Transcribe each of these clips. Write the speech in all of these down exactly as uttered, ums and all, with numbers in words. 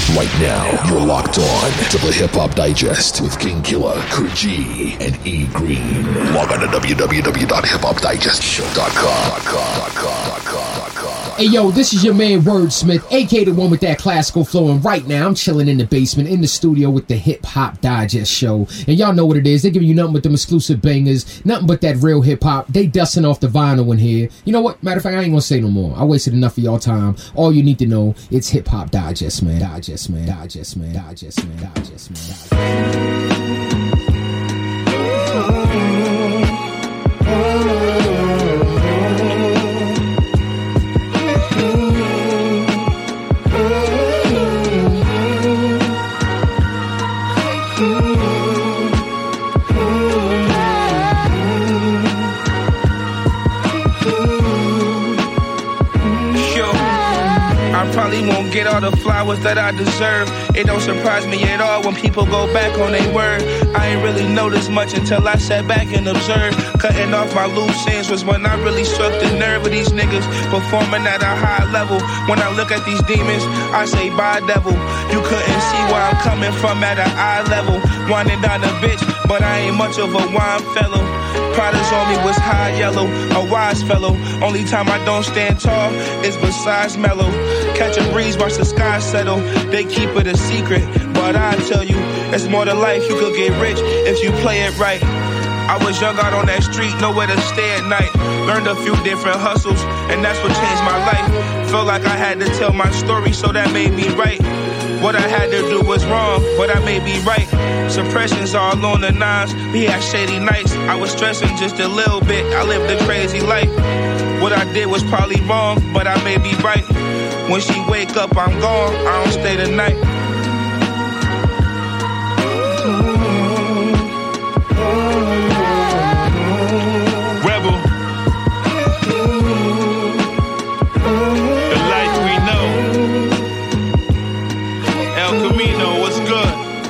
Right now, you're locked on to the Hip Hop Digest with King Killer, Kurt G, and E Green. Log on to w w w dot hip hop digest show dot com. Hey yo, this is your man Wordsmith, aka the one with that classical flow, and right now I'm chilling in the basement in the studio with the Hip Hop Digest show. And y'all know what it is, they giving you nothing but them exclusive bangers, nothing but that real hip hop. They dusting off the vinyl in here. You know what? Matter of fact, I ain't gonna say no more. I wasted enough of y'all time. All you need to know, it's Hip Hop Digest, man. Digest, man. Digest, man. Digest, man. Digest, man. Digest, man. Probably won't get all the flowers that I deserve. It don't surprise me at all when people go back on their word. I ain't really noticed much until I sat back and observed. Cutting off my loose ends was when I really struck the nerve of these niggas performing at a high level. When I look at these demons, I say bye devil. You couldn't see where I'm coming from at an eye level. Winding down a bitch, but I ain't much of a wine fellow. Products on me was high yellow, a wise fellow. Only time I don't stand tall is besides mellow. Catch a breeze, watch the sky settle. They keep it a secret, but I tell you, it's more to life. You could get rich if you play it right. I was young out on that street, nowhere to stay at night. Learned a few different hustles, and that's what changed my life. Felt like I had to tell my story, so that made me right. What I had to do was wrong, but I may be right. Suppression's all on the nines, we had shady nights. I was stressing just a little bit, I lived a crazy life. What I did was probably wrong, but I may be right. When she wake up, I'm gone, I don't stay the night. Rebel. The life we know. El Camino, what's good?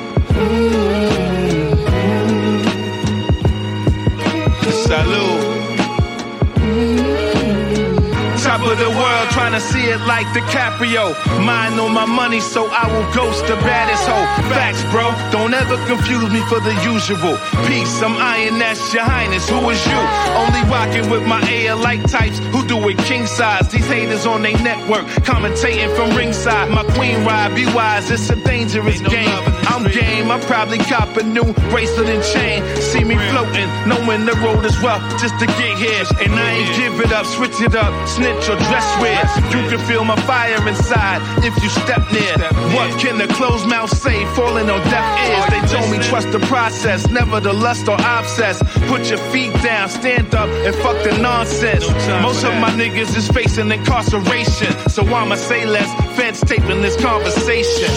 Salud. Top of the world, trying to see it like DiCaprio. Mind on my money, so I will ghost the baddest hoe. Facts, bro, don't ever confuse me for the usual. Peace, I'm Iron, that's your highness, who is you? Only rocking with my A-alike types who do it king size. These haters on their network, commentating from ringside. My queen ride, be wise, it's a dangerous game. I'm game, I probably cop a new bracelet and chain. See me floating, knowing the road is rough just to get here. And I ain't give it up, switch it up, snitch or dress weird. You can feel my fire inside if you step near. What can the closed mouth say, falling on deaf ears? They told me trust the process, never the lust or obsess. Put your feet down, stand up, and fuck the nonsense. Most of my niggas is facing incarceration, so I'ma say less, feds taping this conversation.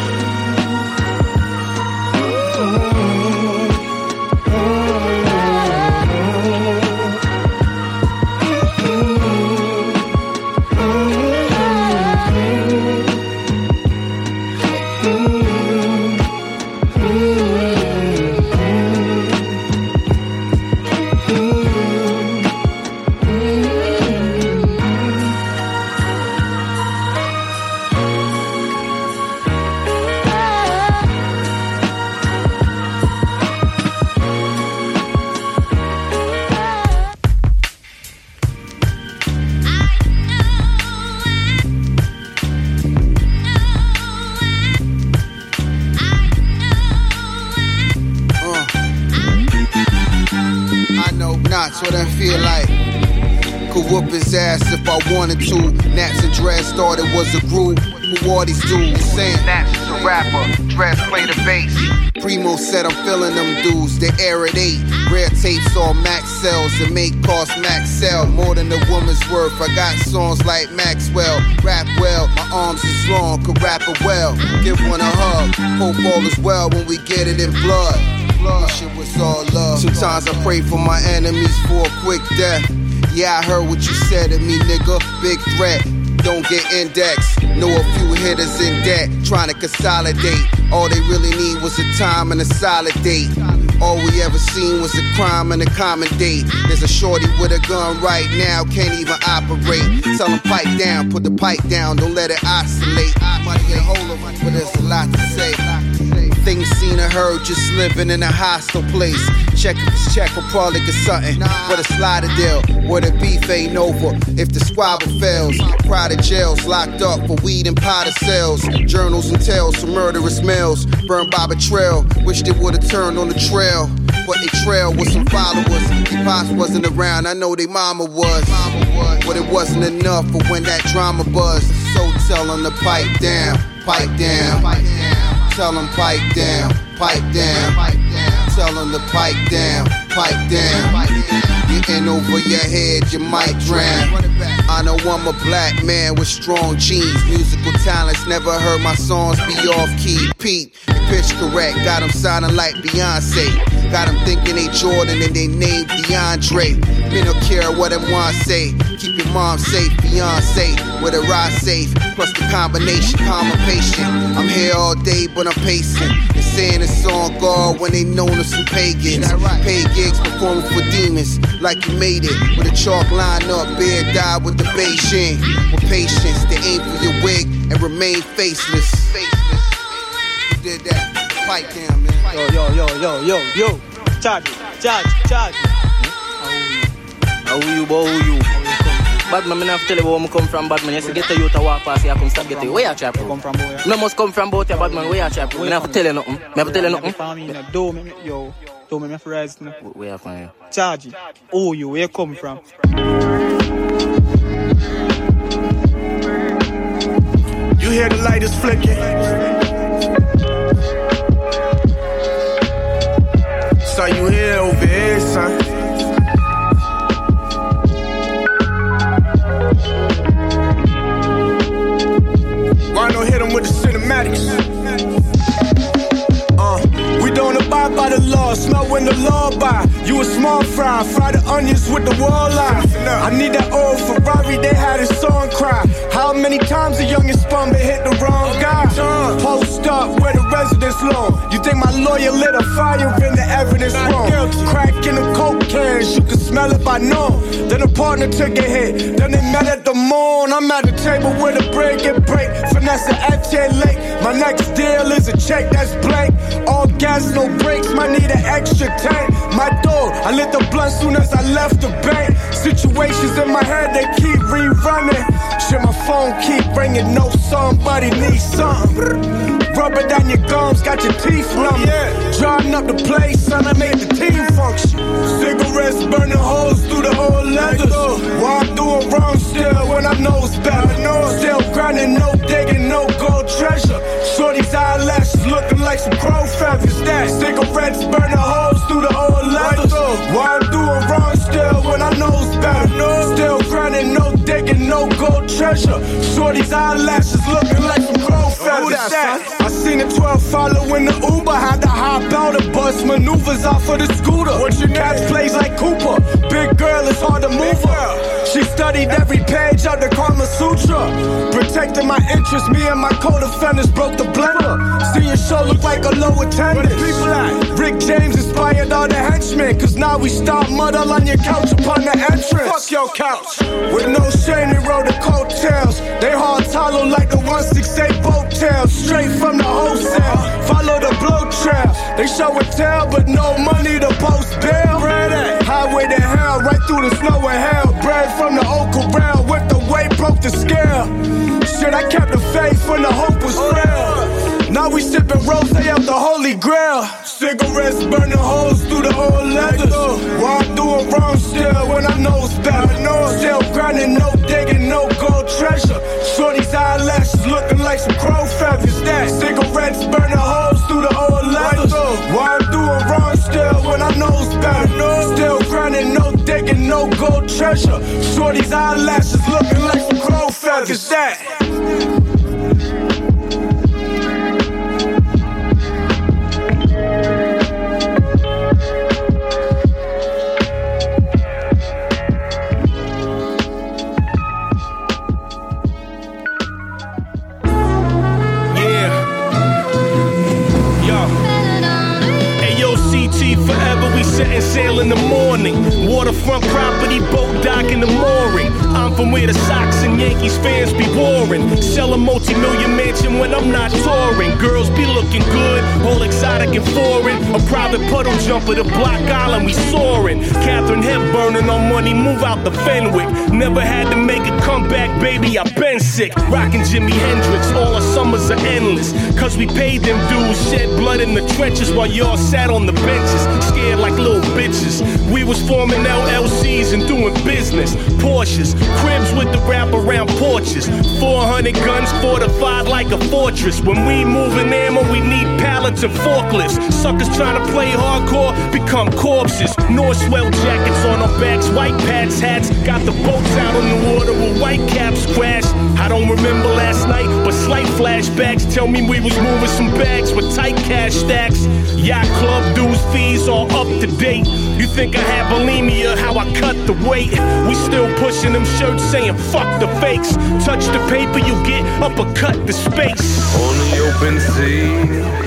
What I feel like could whoop his ass if I wanted to. Naps and Dreads thought it was a group. Who are these dudes? Saying Naps is a rapper, Dreads play the bass. Primo said I'm feeling them dudes. They air at eight. Rare tapes all max sells and make cost max sell. More than a woman's worth. I got songs like Maxwell. Rap well, my arms is long, could rap it well. Give one a hug. Hope all is well when we get it in blood. This shit was all love. Sometimes I pray for my enemies for a quick death. Yeah, I heard what you said to me, nigga. Big threat. Don't get indexed. Know a few hitters in debt, trying to consolidate. All they really need was a time and a solid date. All we ever seen was a crime and a common date. There's a shorty with a gun right now, can't even operate. Tell them pipe down, put the pipe down, don't let it oscillate. Money get hold of it, but there's a heard just living in a hostile place. Check if it's check for probably get something. But a slider deal, where the beef ain't over. If the squabble fails, crowded jails, locked up for weed and powder sales. Journals and tales from murderous males, burned by betrayal. Wish they would've turned on the trail, but they trail with some followers. Their pops wasn't around, I know they mama was. But it wasn't enough for when that drama buzzed. So tell them to pipe down, pipe down. Tell them pipe down, pipe down. Tell them to pipe down, pipe down. Getting over your head, you might drown. I know I'm a black man with strong genes. Musical talents, never heard my songs be off key. Pete, pitch correct, got them sounding like Beyonce. Got them thinking they Jordan and they named DeAndre. Me no care what them want say. Keep your mom safe, Beyonce, with a ride safe. Plus the combination, calm and patient. I'm here all day, but I'm pacing. They're saying it's on guard when they known of some pagans. Paid gigs performing for demons, like you made it. With a chalk line up, beard died with the Beijing. With patience, they aim for your wig and remain faceless. Who did that? Pipe down, man. Yo, yo, yo, yo, yo, yo. Charge, charge, charge. How you, boy, who you? Badman, I have to tell you where I come from, Badman. You say get the youth to walk past here, I come start getting you. Where you chap? Come from boy. I must come from both here, Badman. Where you chap? I have to tell you nothing. I have to tell you nothing. Do me, yo. Do me, my friends. Where you from here? Charge. Who you? Where you come from? You hear the light is flicking. Saw you here over here, son. Why don't hit him with the cinematics? Uh, we don't abide by the law, smell when the law by. You a small fry, fry the onions with the walleye. I need that old Ferrari, they had a song cry. How many times a youngin' spun but hit the wrong guy? Post up where the residence loan. You think my lawyer lit a fire in the evidence room? Crack in the coke cans, you can smell it by noon. Then a partner took a hit, then they met at the moon. I'm at the table where the bread get break. Finesse F J Lake. My next deal is a check that's blank. All gas, no brakes, might need an extra tank. My door, I lit the blunt soon as I left the bank. Situations in my head, they keep rerunning. Shit, my phone keep ringing, no somebody needs something. Rubber down your gums, got your teeth numb. Yeah. Drawing up the place, son, I made the team function. Cigarettes burning holes through the old leathers. Why I'm doing wrong still when I know it's better. Still grinding, no digging, no gold treasure. Shorty's eyelashes looking like some crow feathers. That cigarettes burning holes through the old leathers. Why I'm doing wrong still when I know it's better. Still grinding, no digging, no gold treasure. Shorty's eyelashes looking like some crow feathers. That I seen the twelve following the Uber, had to hop out and bust maneuvers off of the scooter. What you catch plays like Cooper, big girl, it's hard to move her. She studied every page of the Kama Sutra, protecting my interests. Me and my co-defendants broke the blender. See your show look like a low attendance. Rick James inspired all the henchmen, cause now we start muddle on your couch upon the entrance. Fuck your couch. With no shame, they rode the coattails. They hearts hollow like the one sixty-eight boat tail. Straight from the wholesale, follow the blow trail. They show and tell, but no money to post bail. Highway to hell, right through the snow and hell. Bread from the old corral, with the weight broke the scale. Shit, I kept the faith when the hope was frail. Now we sipping rose out the holy grail. Cigarettes burning holes through the old leathers. Why I'm doing wrong still when I know it's better. Still grinding, no digging, no gold treasure. Shorty's eyelashes looking like some crow feathers. That cigarettes burning holes through the old leathers. Why I'm doing wrong still when I know it's better. Still grinding, no digging, no gold treasure. Shorty's eyelashes looking like some crow feathers. That forever, we setting sail in the morning. Waterfront property, boat dock in the mooring. I'm from where the Sox and Yankees fans be warring. Sell a multi-million mansion when I'm not touring. Girls be looking good, all exotic and foreign. A private puddle jumper to Block Island, we soaring. Catherine Hepburn on money, move out the Fenwick. Never had to make a comeback, baby, I been sick. Rockin' Jimi Hendrix, all our summers are endless. Cause we paid them dues, shed blood in the trenches while y'all sat on the benches, scared like little bitches. We was forming L L Cs and doing business. Porsches, cribs with the wraparound porches. four hundred guns fortified like a fortress. When we moving ammo, we need pallets and forklifts. Suckers trying to play hardcore, become corpses. Northwell jackets on our backs, white Pats hats. Got the boats out on the water with white caps crash. I don't remember last night, but slight flashbacks tell me we was moving some bags with tight cash stacks. Yacht club dues, fees all up to date. You think I had bulimia, how I cut the weight? We still pushing them shirts saying fuck the fakes. Touch the paper, you get uppercut the space. On the open sea,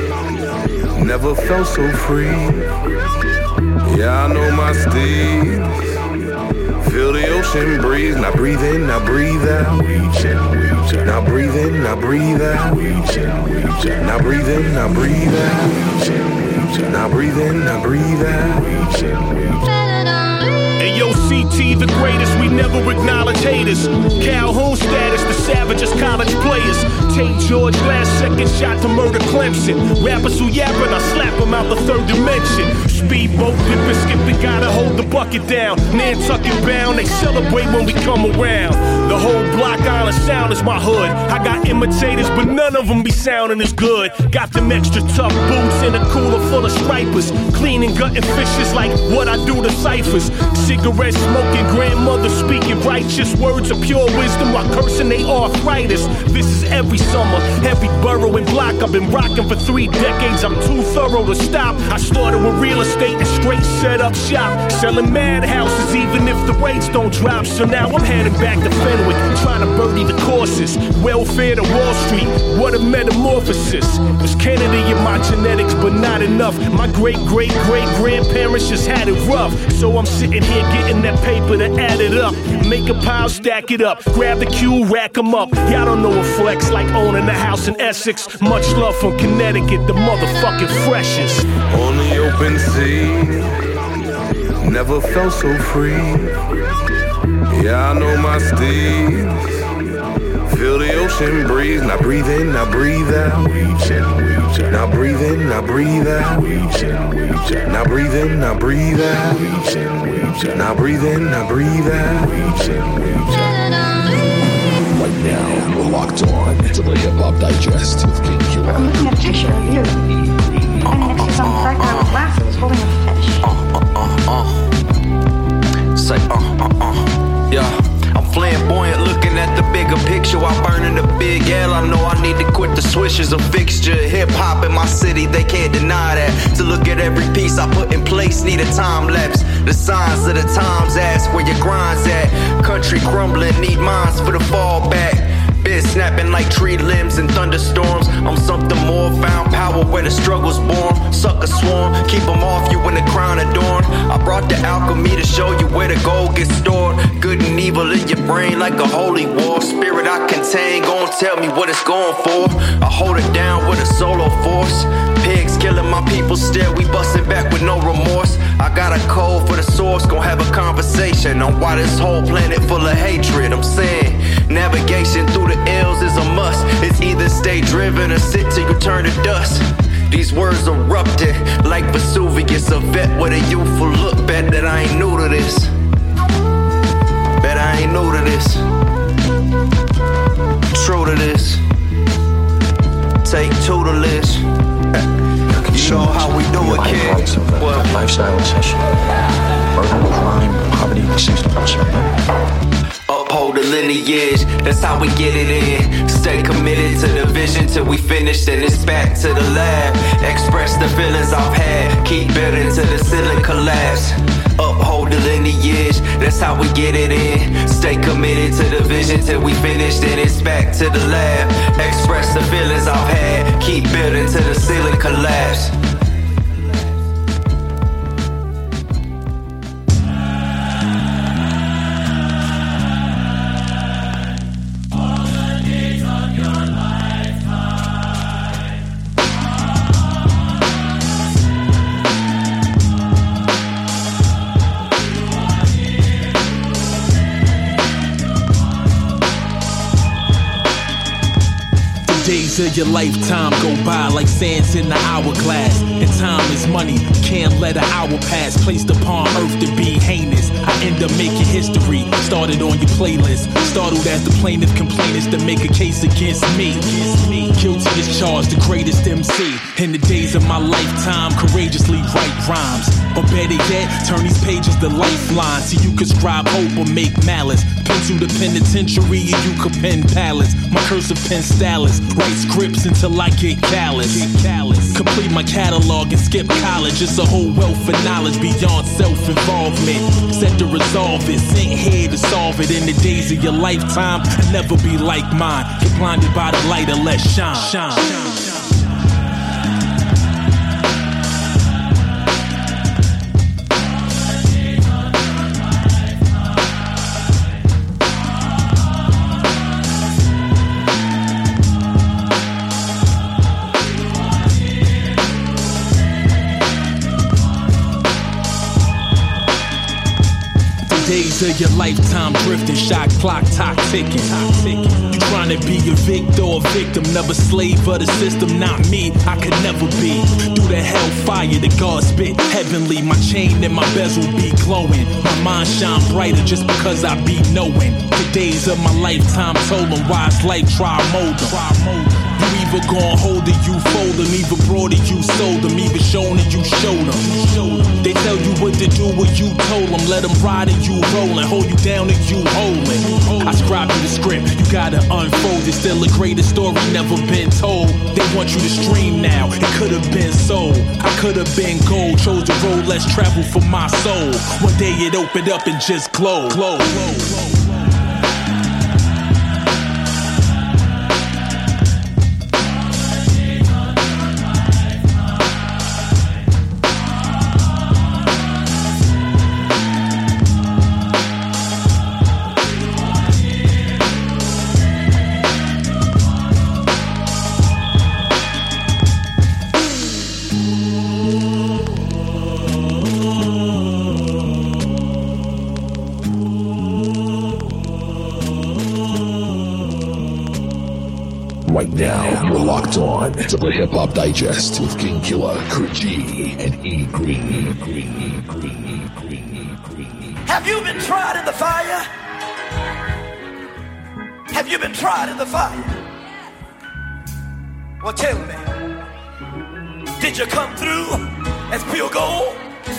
never felt so free. Yeah, I know my steeds. Feel the ocean breeze, now breathe in, now breathe out. Now breathe in, now breathe out. Now breathe in, now breathe out. Now breathe in, now breathe out. Ayo, C T, the greatest, we never acknowledge haters. Calhoun status, the savagest college players. Tate George, last second shot to murder Clemson. Rappers who yappin', I slap them out the third dimension. Speedboat, dippin', skippin', gotta hold the bucket down. Nantucket bound, they celebrate when we come around. The whole Block Island sound is my hood. I got imitators, but none of them be sounding as good. Got them extra tough boots in a cooler full of stripers. Cleaning, gutting fishes like what I do to ciphers. Cigarette smoking, grandmother speaking righteous words of pure wisdom while cursing they arthritis. This is every summer, every borough and block. I've been rocking for three decades, I'm too thorough to stop. I started with real estate and straight set up shop, selling mad houses even if the rates don't drop. So now I'm heading back to Fenwick, trying to birdie the courses. Welfare to Wall Street, what a metamorphosis. Was Kennedy in my genetics, but not enough. My great great great grandparents just had it rough. So I'm sitting here getting that paper to add it up. Make a pile, stack it up. Grab the cue, rack them up. Y'all don't know a flex like owning a house in Essex. Much love from Connecticut, the motherfucking freshest. On the open sea, never felt so free. Yeah, I know my steeds. Feel the ocean breeze, now breathe in, now breathe out. Now breathe in, now breathe out. Now breathe in, now breathe out. Now breathe in, now breathe out. Right now, we're locked on to the Hip Hop Digest with King Killer. I'm looking at a picture of you. And next to some black guy with glasses holding a fish. Uh, uh, uh. Say, uh, uh, uh. Yeah. I'm flamboyant, looking at the bigger picture while burning the big L. I know I need to quit the swishers, a fixture. Hip hop in my city, they can't deny that. To look at every piece I put in place, need a time lapse. The signs of the times ask where your grind's at. Country crumbling, need minds for the fallback. Been snapping like tree limbs in thunderstorms. I'm something more, found power where the struggle's born. Sucker swarm, keep them off you when the crown adorned. I brought the alchemy to show you where the gold gets stored. Good and evil in your brain like a holy war. Spirit I contain, gon' tell me what it's going for. I hold it down with a solo force. Pigs killing my people still, we busting back with no remorse. I got a code for the source, gon' have a conversation on why this whole planet full of hatred. I'm saying, navigation through the ills is a must. It's either stay driven or sit till you turn to dust. These words erupted like Vesuvius, a vet with a youthful look. Bet that I ain't new to this. Bet I ain't new to this. True to this. Take two to list. You know how we do it, kid. What? Lifestyle recession. Murder, crime, poverty, sexual assault. Uphold the lineage, that's how we get it in. Stay committed to the vision till we finish, then it's back to the lab. Express the feelings I've had, keep building till the ceiling collapse. Uphold the lineage, that's how we get it in. Stay committed to the vision till we finish, then it's back to the lab. Express the feelings I've had, keep building till the ceiling collapse. All the days of your lifetime. days of your lifetime go by like sands in the hourglass. And time is money, can't let an hour pass. Placed upon earth to be heinous, I end up making history. Started on your playlist, startled as the plaintiff complainants to make a case against me. Guilty as charged, the greatest M C. In the days of my lifetime, courageously write rhymes. Or better yet, turn these pages to lifelines so you can scribe hope or make malice. Pencil the penitentiary and you can pen palace. My cursive pen stylus, write scripts until I get callous. Get callous. Complete my catalog and skip college. It's a whole wealth of knowledge beyond self-involvement. Set to resolve it, sent here to solve it. In the days of your lifetime, I'll never be like mine. Get blinded by the light and let shine. Shine. Shine. Days of your lifetime drifting, shot clock, talk ticking. You trying to be a victor or a victim, never slave of the system, not me. I could never be. Through the hellfire, the God spit heavenly. My chain and my bezel be glowing. My mind shine brighter just because I be knowing. The days of my lifetime told them why it's life, try mold them. You either gon' hold it, you fold them. Either brought it, you sold them. Either shown it, you showed them. They tell you what to do, what you told them. Let them ride and you rollin'. Hold you down and you holdin'. I scribe you the script, you gotta unfold it. Still a greater story never been told. They want you to stream now, it could've been sold. I could've been gold, chose the road less travel for my soul. One day it opened up and just glowed. Glow, glow, glow. Right now, you're locked on to the Hip Hop Digest with King Killer, G, and E Green. E Green, E Green, E Green, E Green. Have you been tried in the fire? Have you been tried in the fire? Well, tell me, did you come through as pure gold?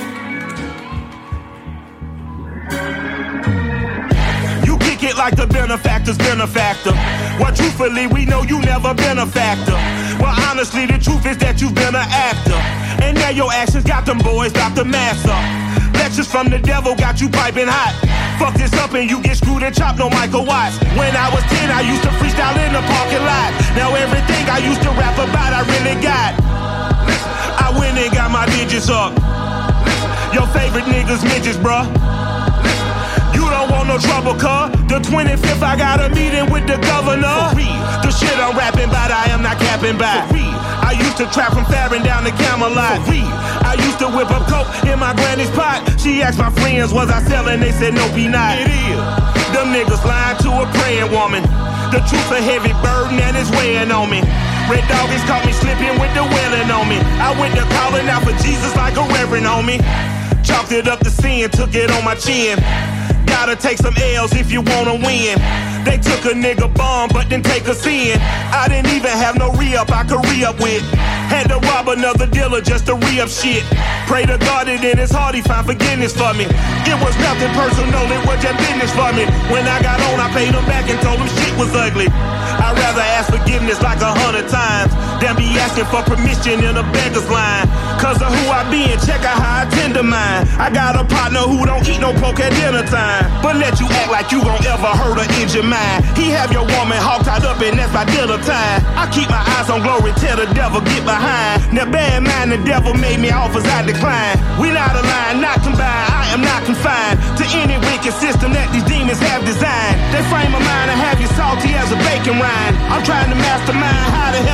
It like the benefactor's benefactor. Well, truthfully, we know you never been a factor. Well, honestly, the truth is that you've been an actor. And now your actions got them boys about to mass up. Lectures from the devil got you piping hot. Fuck this up and you get screwed and chopped, no Michael Watts. When I was ten, I used to freestyle in the parking lot. Now everything I used to rap about, I really got. I went and got my digits up. Your favorite niggas midgets, bruh. You don't want no trouble, cuz. The twenty-fifth, I got a meeting with the governor. The shit I'm rapping about, I am not capping by. I used to trap from Farron down to Camelot. I used to whip up coke in my granny's pot. She asked my friends, was I selling? They said, no, be not. It is. Them niggas lying to a praying woman. The truth's a heavy burden and it's weighing on me. Red Doggies caught me slipping with the wailing on me. I went to calling out for Jesus like a reverend on me. Chalked it up to sin, took it on my chin. Gotta take some L's if you wanna win. They took a nigga bomb, but didn't take us in. I didn't even have no re-up I could re-up with. Had to rob another dealer just to re-up shit. Pray to God that in his heart he find forgiveness for me. It was nothing personal, it was just business for me. When I got on, I paid him back and told him shit was ugly. I'd rather ask forgiveness like a hundred times than be asking for permission in a beggar's line. Cause of who I be and check out how I tend to mine. I got a partner who don't eat no pork at dinner time, but let you act like you gon' ever hurt or injure mine. He have your woman hog tied up and that's by dinner time. I keep my eyes on glory till the devil get behind. Now bear in mind the devil made me offers I decline. We not aligned, not combined, I am not confined to any wicked system that these demons have designed. They frame a mind and have you salty as a bacon rind. I'm trying to mastermind how to help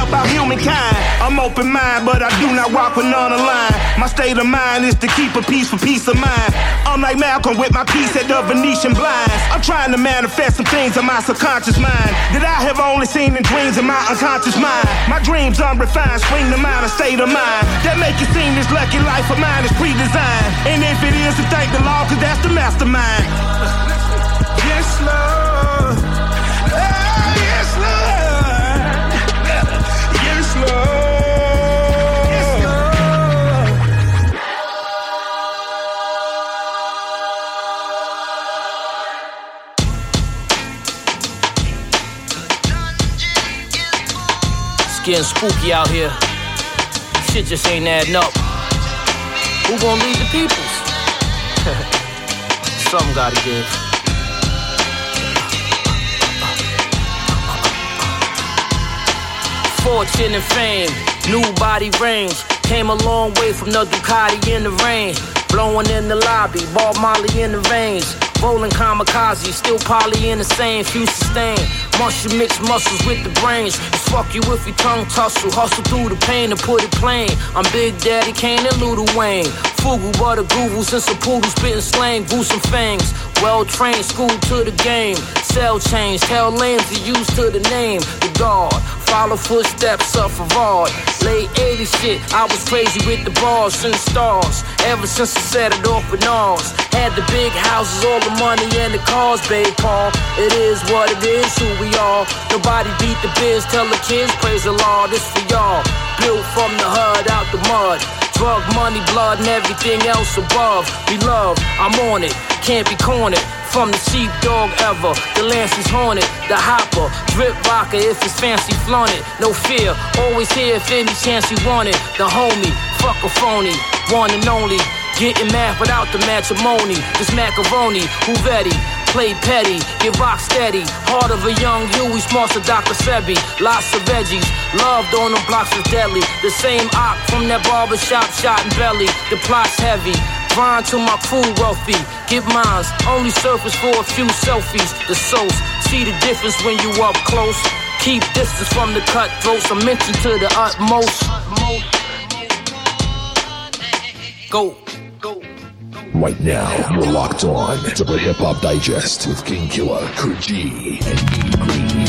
about humankind. I'm open-minded, but I do not walk with none aligned. My state of mind is to keep a peace for peace of mind. I'm like Malcolm with my piece at the Venetian blinds. I'm trying to manifest some things in my subconscious mind that I have only seen in dreams in my unconscious mind. My dreams unrefined, swing the mind, a state of mind that make it seem this lucky life of mine is pre-designed. And if it is, then thank the Lord, cause that's the mastermind. Yes, Lord. Yes, Lord. Yes, Lord. It's getting spooky out here. Shit just ain't adding up. Who gonna lead the peoples? Something gotta give. Fortune and fame, new body range. Came a long way from the Ducati in the rain. Blowing in the lobby, Bob Marley in the veins. Rolling kamikaze, still poly in the same, few sustain. Muscle mix muscles with the brains. It's fuck you if you tongue tussle. Hustle through the pain and put it plain. I'm Big Daddy Kane and Lil Wayne. Fugu, butter goovles and some poodles, spitting slang, goose and fangs. Well trained, school to the game. Cell change, tell lames are used to the name. The guard, follow footsteps of Farad. Late eighties shit, I was crazy with the bars and the stars. Ever since I set it off with Nas. Had the big houses, all the money and the cars, babe Paul. It is what it is, who we are. Nobody beat the biz, tell the kids praise the Lord. This for y'all, built from the hood out the mud. Drug money, blood, and everything else above. We love, I'm on it, can't be cornered. From the sheepdog ever, the Lance is haunted. The hopper, drip rocker if it's fancy flaunted. No fear, always here if any chance you want it. The homie, fuck a phony, one and only. Getting mad without the matrimony. This macaroni, who ready? Play petty, get rock steady. Heart of a young Huey, smart to Doctor Sebi. Lots of veggies, loved on them blocks is deadly. The same op from that barbershop, shot in belly. The plot's heavy. Grind to my crew wealthy. Get mines, only surface for a few selfies. The sauce, see the difference when you up close. Keep distance from the cutthroats. I'm mentioned to the utmost. Go. Right now, you're locked on to the Hip Hop Digest with King Killer, Kurji, and E Green.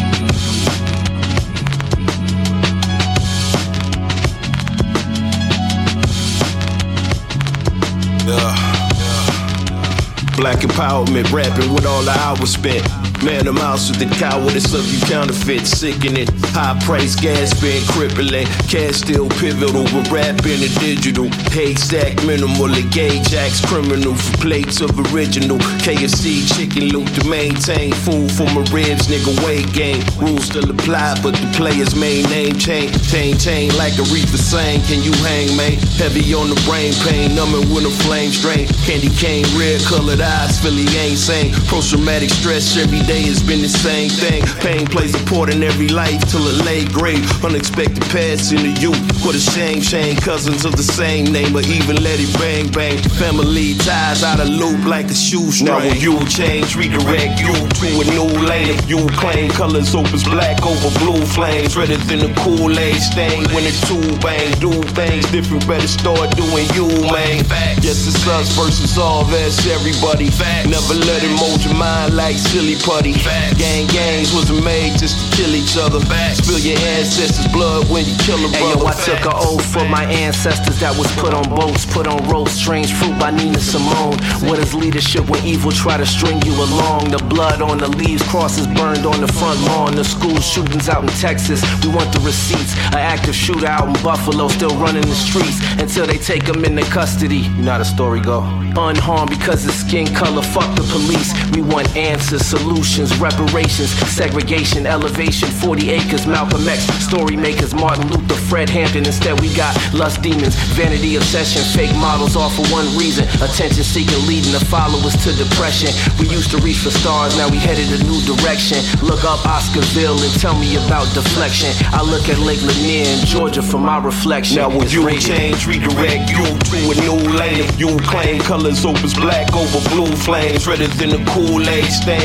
Yeah. Black empowerment, rapping with all the hours spent. Man, I'm out with the cowardice of you counterfeit, sickening. High price gas been crippling. Cash still pivotal, but rapping the digital. Haystack minimal, the gauge acts criminal. For plates of original K F C chicken loot to maintain. Food for my ribs, nigga, weight gain. Rules still apply, but the player's main name change. Chain, chain like a reefer saying, can you hang, man? Heavy on the brain pain, numbing with a flame strain. Candy cane, red colored eyes, Philly ain't sane. Post-traumatic stress every day. It's been the same thing. Pain plays a part in every life till it lay grave. Unexpected passing to you. What a shame, shame. Cousins of the same name, or even let it bang, bang. Family ties out of loop like a shoestring. Now when you change, redirect you to a new lane. You claim colors opens black over blue flames. Redder than a Kool-Aid stain. When the two bang, do things different. Better start doing you, man. Yes, it's us versus all. That's everybody. Never let it mold your mind like silly putty. Facts. Gang gangs wasn't made just to kill each other. Facts. Spill your ancestors' blood when you kill a brother. Hey yo, I Facts. took an oath for my ancestors that was put on boats, put on ropes. Strange fruit by Nina Simone. What is leadership when evil try to string you along? The blood on the leaves, crosses burned on the front lawn. The school shootings out in Texas, we want the receipts. An active shooter out in Buffalo, still running the streets until they take him into custody. You know how the story go. Unharmed because of skin color, fuck the police. We want answers, solutions, reparations, segregation, elevation, forty acres, Malcolm X, story makers, Martin Luther, Fred Hampton. Instead we got lust demons, vanity obsession, fake models all for one reason, attention seeking leading the followers to depression. We used to reach for stars, now we headed a new direction. Look up Oscarville and tell me about deflection. I look at Lake Lanier in Georgia for my reflection. Now when It's you rated. change, redirect you to a new lane. You claim colors opens black over blue flames. Redder than a Kool-Aid stain. When the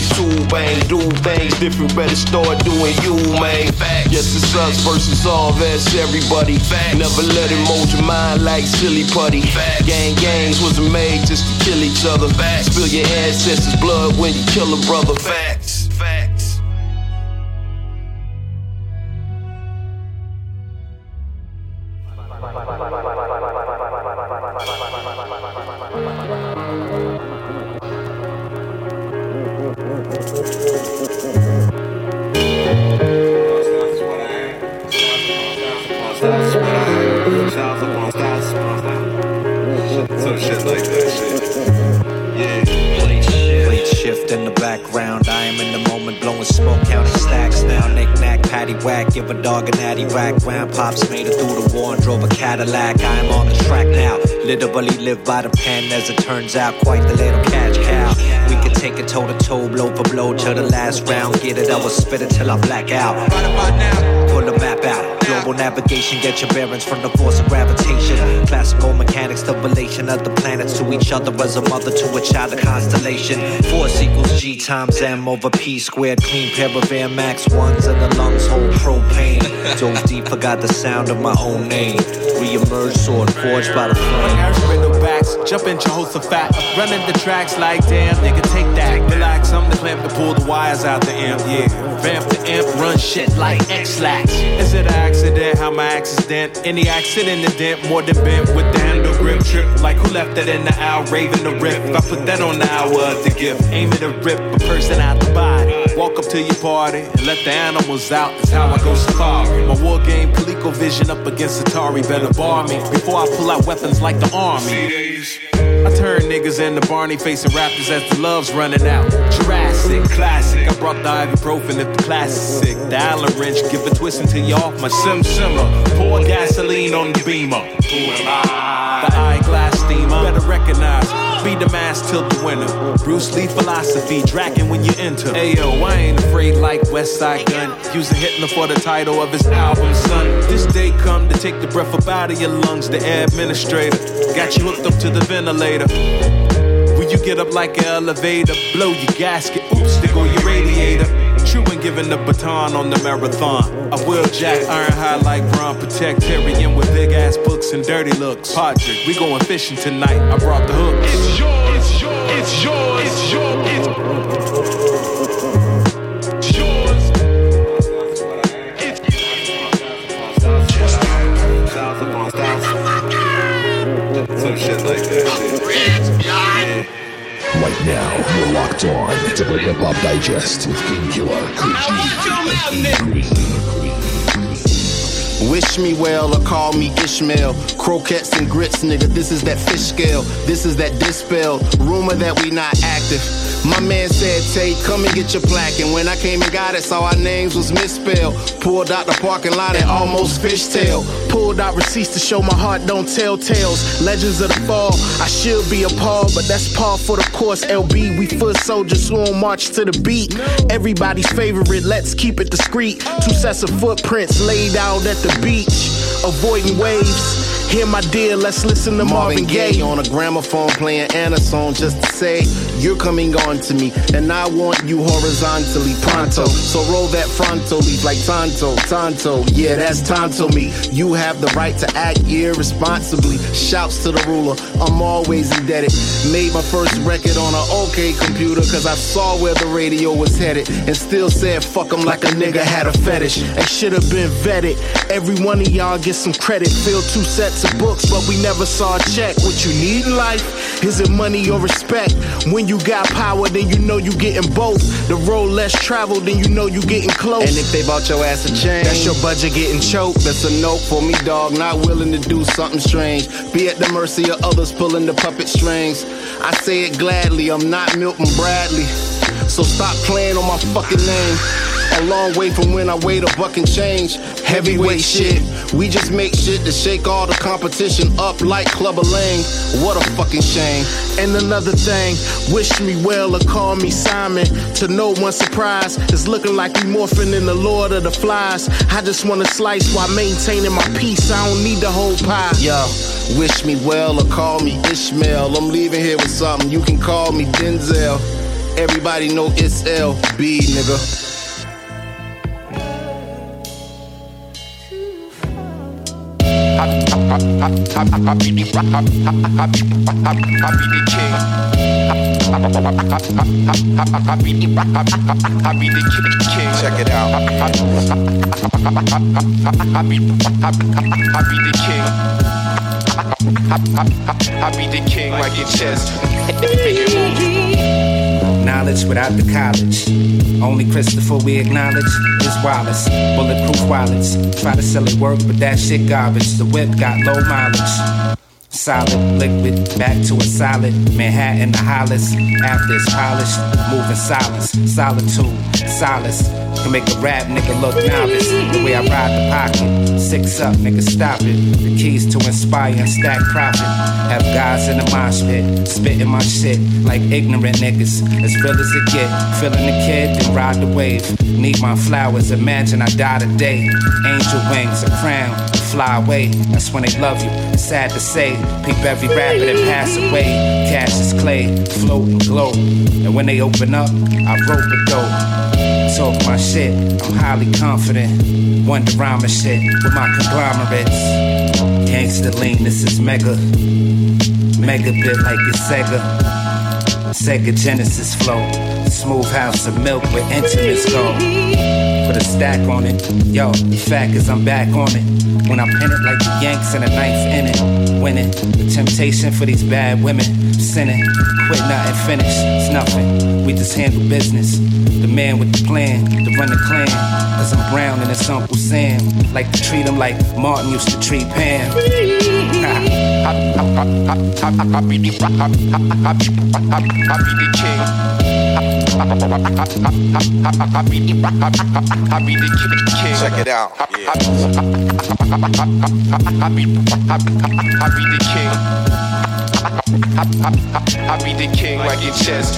two bang, do things different, better start doing you, man. Yes, it's us versus all, that's everybody. Never let it mold your mind like silly putty. Gang gangs wasn't made just to kill each other. Spill your ancestors' blood when you kill a brother. Facts, facts. Some shit like that shit. Yeah. Plate shift in the background. I am in the moment, blowing smoke, counting stacks now. Knick-knack, paddywhack, give a dog an addy rack. Grandpops made it through the war and drove a Cadillac. I am on the track now. Literally live by the pen, as it turns out, quite the little catch cow. We could take it toe to toe, blow for blow till the last round. Get it, I will spit it till I black out. Right about now. Pull the map out. Global navigation, get your bearings from the force of gravitation. Classical mechanics, the relation of the planets to each other as a mother to a child, a constellation. Force equals G times M over P squared. Clean pair of Air Max ones and the lungs hold propane. Dove deep, forgot the sound of my own name. Re-emerged, sword forged by the flame. Backs, jump in Jehoshaphat, running the tracks like damn, nigga, take that. Relax, I'm the clamp to pull the wires out the amp, yeah. Vamp the amp, run shit like X-Lax. Is it an accident? How my accident? Any accident, the dent more than bent with the handle grip trip. Like who left that in the owl, raving the rip? If I put that on the hour of the gift, aim it to rip a person out the body. Walk up to your party and let the animals out. That's how I go safari. My war game, ColecoVision up against Atari. Better bar me before I pull out weapons like the army. I turn niggas into Barney facing rappers as the love's running out. Jurassic, classic. I brought the ibuprofen if the class is sick. The Allen wrench, give a twist until you off my sim simmer. Pour gasoline on the beamer. Who am I? The eyeglass steamer. Better recognize. Be the mask till the winner. Bruce Lee philosophy, Draken when you enter. Ayo, I ain't afraid like West Side Gun. Using Hitler for the title of his album, son. This day come to take the breath up out of your lungs. The air administrator got you hooked up to the ventilator. When you get up like an elevator, blow your gasket, oops, there go your radiator. True when giving the baton on the marathon. I will jack iron high like Braun, protect Tyrion with big ass books and dirty looks. Podrick, we going fishing tonight. I brought the hook. It's yours, it's yours, it's yours, it's yours, it's yours. It's some shit like that shit. Yeah. Right now, you're locked on to the Hip Hop Digest with King Killer, Cool G, Wish me well or call me Ishmael. Croquettes and grits, nigga, this is that fish scale. This is that dispel. Rumor that we not active. My man said, Tay, come and get your plaque. And when I came and got it, saw our names was misspelled. Pulled out the parking lot and almost fishtail. Pulled out receipts to show my heart don't tell tales. Legends of the fall, I should be appalled, but that's par for the course. L B, we foot soldiers who on march to the beat. Everybody's favorite, let's keep it discreet. Two sets of footprints laid out at the beach, avoiding waves. Hear my dear, let's listen to Marvin, Marvin Gaye. Gaye on a gramophone playing Anna song just to say you're coming on to me and I want you horizontally pronto. So roll that fronto leaf like Tonto, Tonto. Yeah, that's Tonto me. You have the right to act irresponsibly. Shouts to the ruler, I'm always indebted. Made my first record on an OK computer cause I saw where the radio was headed and still said fuck 'em like a nigga had a fetish and should have been vetted. Every one of y'all get some credit. Fill two sets of books, but we never saw a check. What you need in life? Is it money or respect? When you got power, then you know you getting both. The road less traveled, then you know you getting close. And if they bought your ass a chain, that's your budget getting choked. That's a note for me, dog. Not willing to do something strange. Be at the mercy of others pulling the puppet strings. I say it gladly, I'm not Milton Bradley. So stop playing on my fucking name. A long way from when I weighed a buck and change. Heavyweight shit. We just make shit to shake all the competition up like Clubber Lang. What a fucking shame. And another thing, wish me well or call me Simon. To no one's surprise, it's looking like we morphing in the Lord of the Flies. I just wanna slice while maintaining my peace. I don't need the whole pie. Yo, wish me well or call me Ishmael. I'm leaving here with something. You can call me Denzel. Everybody know it's L B, nigga. I be the king. I be the king. Check it out. I be the king. I be the king like your chest. Knowledge without the college. Only Christopher we acknowledge is Wallace. Bulletproof wallets. Try to sell it work, but that shit garbage. The whip got low mileage. Solid, liquid, back to a solid. Manhattan, the Hollis. After it's polished, moving silence. Solitude, solace. Can make a rap nigga look novice. The way I ride the pocket. Six up, nigga, stop it. The keys to inspire and stack profit. Have guys in the mosh pit. Spitting my shit like ignorant niggas. As real as it get. Feeling the kid, then ride the wave. Need my flowers, imagine I die today. Angel wings, a crown. Fly away, that's when they love you. It's sad to say, peep every rapper that pass away. Cash is clay, float and glow. And when they open up, I rope a dope. Talk my shit, I'm highly confident. Wonder rhyme and shit with my conglomerates. Gangsta lean, this is mega. Mega bit like it's Sega. Sega Genesis flow. Smooth house of milk where intimates go. Put a stack on it. Yo, the fact is I'm back on it. When I pin it like the Yanks and a knife in it. Winning. The temptation for these bad women. Sinning. Quit nothing, finish. It's nothing. We just handle business. The man with the plan to run the clan. Cause I'm brown and it's Uncle Sam. Like to treat him like Martin used to treat Pam. I be the king. I be the king. Check it out. Yeah. I be the king. I be the king like your chest.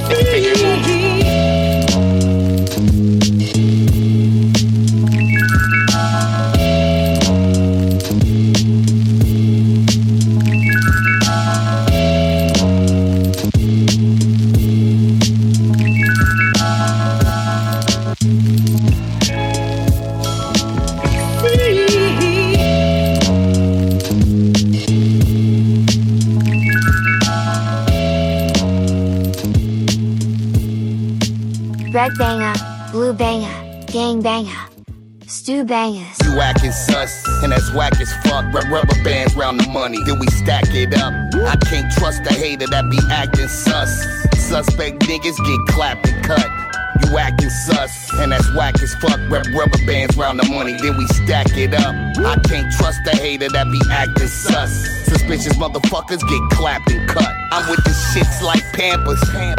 Red banger, blue banger, gang banger, stew bangers. You acting sus, and that's whack as fuck. Rub rubber bands round the money, then we stack it up. I can't trust a hater that be acting sus. Suspect niggas get clapped and cut. You acting sus, and that's whack as fuck. Rub rubber bands round the money, then we stack it up. I can't trust a hater that be acting sus. Suspicious motherfuckers get clapped and cut. I'm with the shits like Pampers.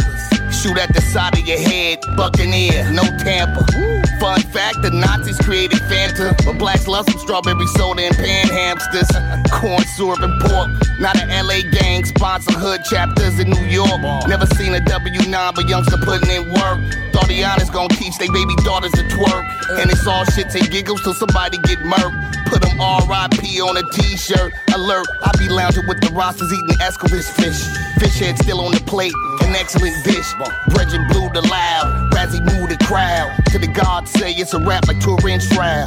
Shoot at the side of your head, Buccaneer, no Tampa. Fun fact, the Nazis created Fanta, but blacks love some strawberry soda and pan hamsters. Corn syrup and pork, not an L A gang, sponsor hood chapters in New York. Never seen a W nine, but youngster putting in work. Thought the honest gon' teach they baby daughters to twerk. And it's all shits and giggles till somebody get murked. Put them R I P on a t-shirt. Alert, I be lounging with the rosters eating Escovitch fish. Fish head still on the plate, an excellent dish. Brethren blew the loud, Razzie moved the crowd. To the gods say it's a rap like Turin Shroud.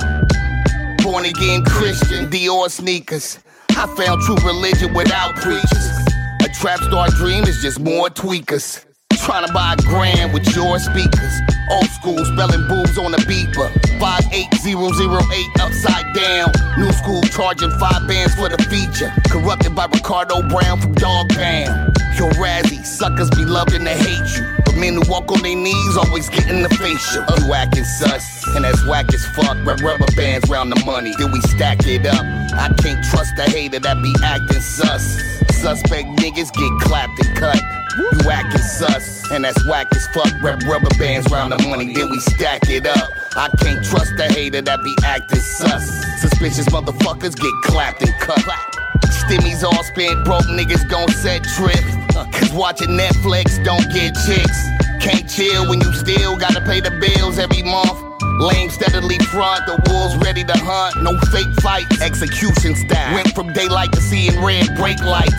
Born again Christian, Dior sneakers. I found true religion without preachers. A trap star dream is just more tweakers. Trying to buy a grand with your speakers. Old school spelling boobs on a beeper. five eight zero zero eight upside down. New school charging five bands for the feature. Corrupted by Ricardo Brown from Dog Pound. Yo Razzie, suckers be loving to hate you. But men who walk on their knees always getting the facial. You acting sus, and that's whack as fuck. Rub rubber bands round the money, then we stack it up. I can't trust a hater that be acting sus. Suspect niggas get clapped and cut. You acting sus, and that's whack as fuck. Rub rubber bands round the money, then we stack it up. I can't trust a hater that be acting sus. Suspicious motherfuckers get clapped and cut. Stimmies all spent, broke niggas gon' set trips. Cause watching Netflix don't get chicks. Can't chill when you still gotta pay the bills every month. Lame steadily front, the wolves ready to hunt. No fake fights, execution style. Went from daylight to seeing red brake lights.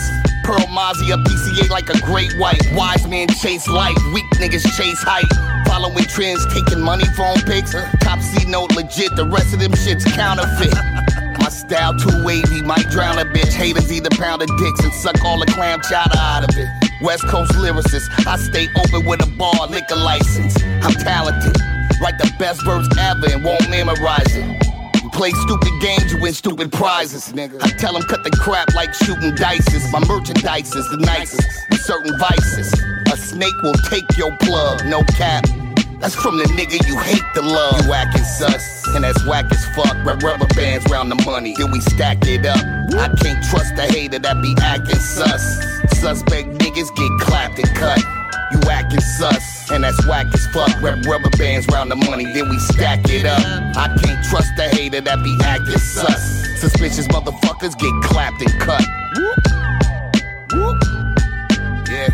Pearl Mozzie, a P C A like a great white. Wise men chase light, weak niggas chase height. Following trends, taking money, phone pics. Top C note legit, the rest of them shit's counterfeit. My style too wavy, might drown a bitch. Haters either pound of dicks and suck all the clam chowder out of it. West Coast lyricist, I stay open with a bar, liquor license. I'm talented, write the best verse ever and won't memorize it. You play stupid games, you win stupid prizes. I tell them cut the crap like shooting dices. My merchandise is the nicest with certain vices. A snake will take your plug, no cap. That's from the nigga you hate to love. You acting sus, and that's whack as fuck. Wrap rubber bands round the money, then we stack it up. I can't trust a hater that be acting sus. Suspect niggas get clapped and cut. You acting sus, and that's whack as fuck. Wrap rubber bands round the money, then we stack it up. I can't trust a hater that be acting sus. Suspicious motherfuckers get clapped and cut. Whoop. Whoop. Yeah.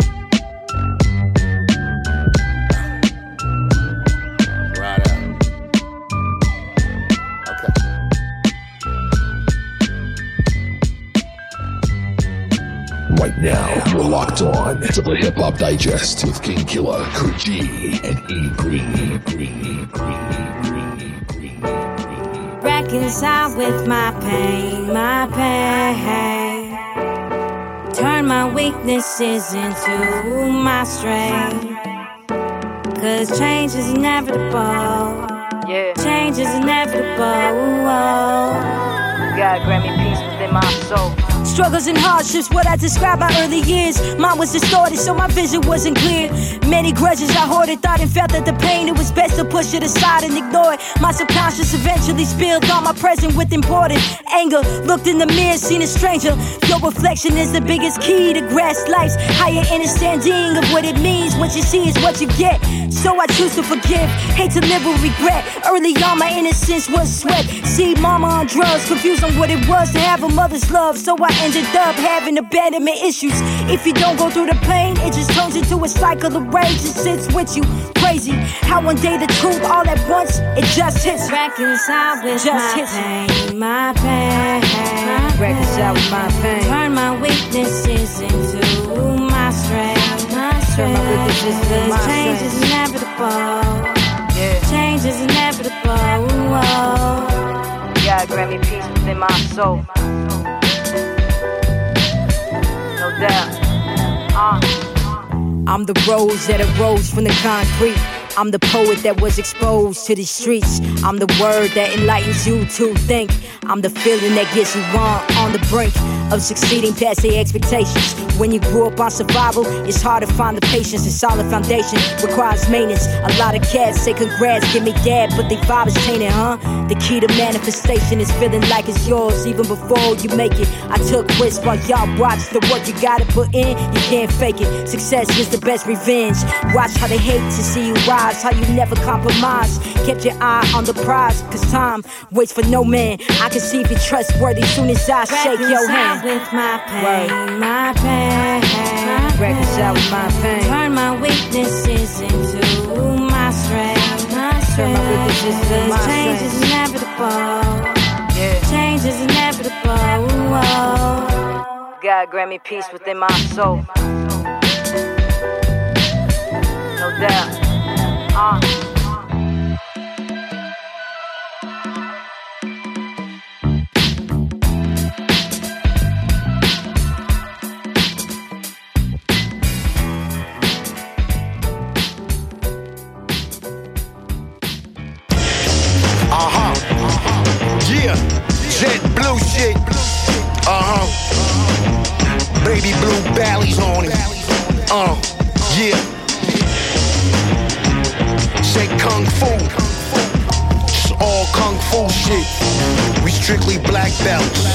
Right now, you're locked on to the Hip Hop Digest with King Killer, Kurt G, and E Green. E Green, E Green, E Green, E Green. Reconcile with my pain, my pain. Turn my weaknesses into my strength. Cause change is inevitable. Yeah. Change is inevitable. God grant me peace within my soul. Struggles and hardships, what I describe my early years. Mine was distorted, so my vision wasn't clear. Many grudges I hoarded, thought and felt that the pain, it was best to push it aside and ignore it. My subconscious eventually spilled all my present with important anger. Looked in the mirror, seen a stranger. Your reflection is the biggest key to grasp life's higher understanding of what it means. What you see is what you get. So I choose to forgive, hate to live with regret. Early on my innocence was sweat. See mama on drugs, confused on what it was to have a mother's love. So I ended up having abandonment issues. If you don't go through the pain, it just turns into a cycle of rage. It sits with you, crazy. How one day the truth all at once, it just hits. Reconcile with just my hits. pain, my pain. Reconcile with my pain. Turn my weaknesses into my strength. My strength. Turn my weaknesses into my change strength. Is inevitable. Yeah. Change is inevitable. God grant me peace within my soul. No doubt. Uh. I'm the rose that arose from the concrete. I'm the poet that was exposed to the streets. I'm the word that enlightens you to think. I'm the feeling that gets you on, on the brink of succeeding past their expectations. When you grew up on survival, it's hard to find the patience. A solid foundation requires maintenance. A lot of cats say congrats, give me dad, but they vibe is tainted, huh? The key to manifestation is feeling like it's yours even before you make it. I took risks while y'all watched the work you gotta put in. You can't fake it. Success is the best revenge. Watch how they hate to see you rise, how you never compromise. Kept your eye on the prize, cause time waits for no man. I can see if you're trustworthy soon as I shake your hand. With my pain, right. My pain. Reconcile with my pain. Turn my weaknesses into my strength. My strength. Turn my weaknesses into my change strength. Is inevitable. Yeah. Change is inevitable. God grant me peace within my soul. No doubt. Uh. Uh-huh. Yeah. Jet blue shit. Uh-huh. Baby blue ballies on him. Uh. Yeah. Say kung fu. It's all kung fu shit. We strictly black belts.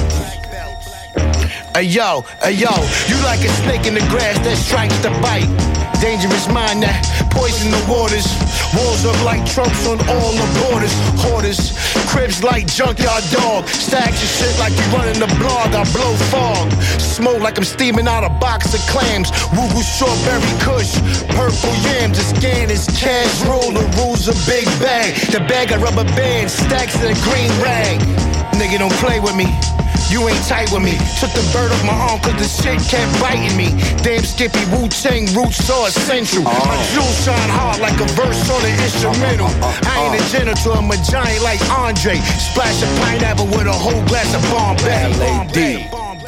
Hey yo, hey yo, you like a snake in the grass that strikes the bite. Dangerous mind that poison the waters. Walls up like trunks on all the borders. Hoarders, cribs like junkyard dog. Stacks of shit like you running the blog. I blow fog. Smoke like I'm steaming out a box of clams. Woo-woo strawberry kush. Purple yams, the scan is cash roll. The rules a big bag. The bag of rubber bands, stacks in a green rag. Nigga don't play with me. You ain't tight with me. Took the bird off my arm cause the shit kept biting me. Damn Skippy, Wu-Tang roots so essential. Oh. My jewels shine hard like a verse on the instrumental. Uh, uh, uh, I ain't a genital, I'm a giant like Andre. Splash a pineapple with a whole glass of Bombay. L A D.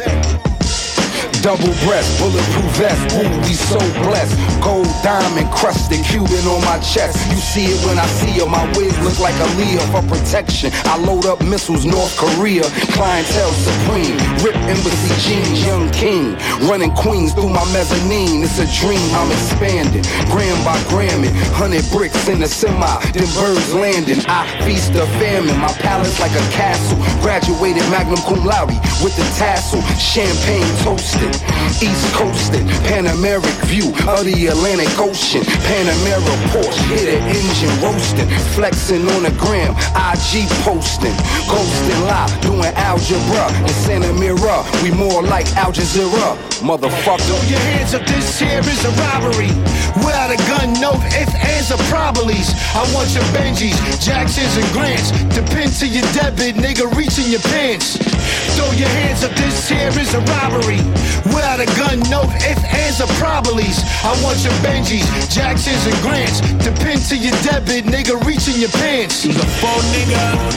Double breast, bulletproof vest, ooh, we so blessed. Gold diamond crusted, Cuban on my chest. You see it when I see her, my wig look like a Leah for protection. I load up missiles, North Korea, clientele supreme. Rip embassy jeans, young king. Running queens through my mezzanine, it's a dream, I'm expanding. Gram by gram it, hundred bricks in the semi, then birds landing. I feast the famine, my palace like a castle. Graduated magna cum laude with the tassel, champagne toasted. East coasting, Panameric view of the Atlantic Ocean. Panamera Porsche, hit an engine roasting. Flexing on the gram, I G posting. Ghosting live, doing algebra in Santa Mira. We more like Al Jazeera, motherfucker. Throw your hands up, this here is a robbery. Without a gun, no ifs, ands, or probablys. I want your Benjis, Jacksons, and Grants. Depend to your debit, nigga, reaching your pants. Throw your hands up, this here is a robbery. Without a gun, no ifs, ands, or probablys. I want your Benjis, Jacksons, and Grants. Depend to your debit, nigga, reaching your pants. You's a phone nigga.